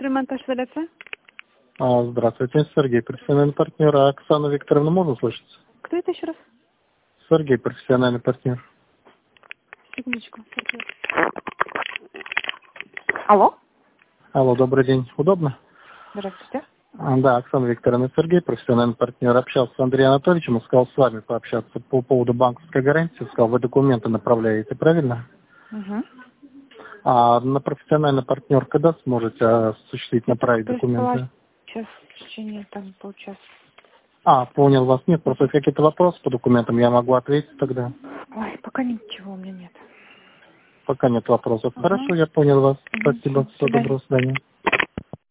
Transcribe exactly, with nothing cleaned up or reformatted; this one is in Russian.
Монтаж изоляция. А, здравствуйте, Сергей, профессиональный партнер. А Оксана Викторовна можно слышать? Кто это еще раз? Сергей, профессиональный партнер. Секундочку. Алло. Алло, добрый день. Удобно? Здравствуйте. А, да, Оксана Викторовна, Сергей, профессиональный партнер. Общался с Андреем Анатольевичем, он сказал с вами пообщаться по поводу банковской гарантии. Сказал, вы документы направляете, правильно? Угу. А на профессиональный партнер когда сможете осуществить, направить То есть документы? сейчас в течение там полчаса. А, понял вас. Нет, просто если какие-то вопросы по документам, я могу ответить тогда. Ой, пока ничего у меня нет. Пока нет вопросов. Угу. Хорошо, я понял вас. Угу. Спасибо. До Всего свидания. доброго, до свидания.